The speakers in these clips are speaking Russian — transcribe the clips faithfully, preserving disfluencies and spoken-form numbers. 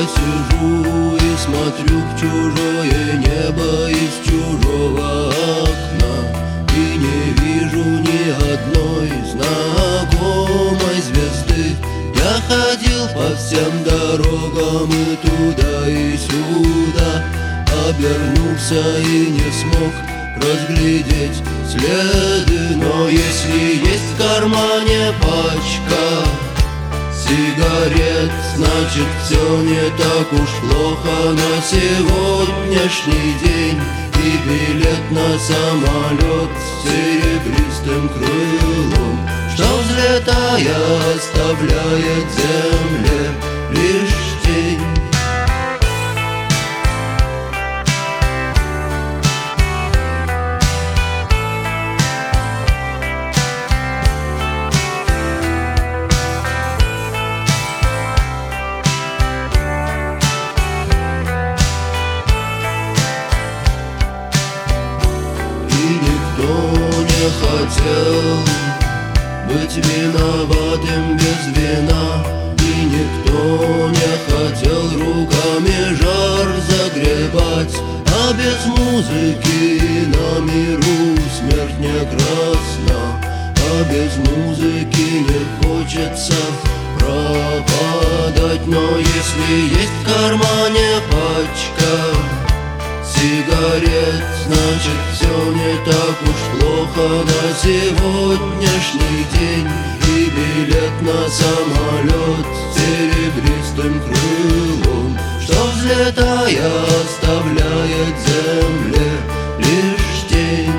сижу и смотрю в чужое небо из чужого окна, и не вижу ни одной знакомой звезды. Я ходил по всем дорогам и туда, и сюда, обернулся и не смог разглядеть следы. Но если есть в кармане пачка сигарет, значит все не так уж плохо на сегодняшний день. И билет на самолет с серебристым крылом, что, взлетая, оставляет земле лишь тень. Никто не хотел быть виноватым без вина, и никто не хотел руками жар загребать. А без музыки на миру смерть не красна, а без музыки не хочется пропадать. Но если есть в кармане пачка сигарет, значит все не так уж плохо на сегодняшний день. И билет на самолет с серебристым крылом, что, взлетая, оставляет земле лишь тень.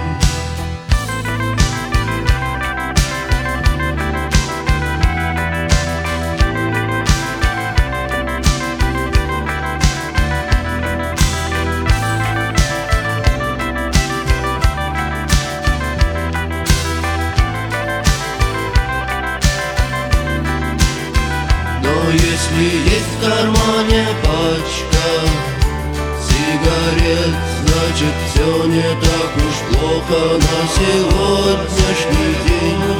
Но если есть в кармане пачка сигарет, значит все не так уж плохо на сегодняшний день.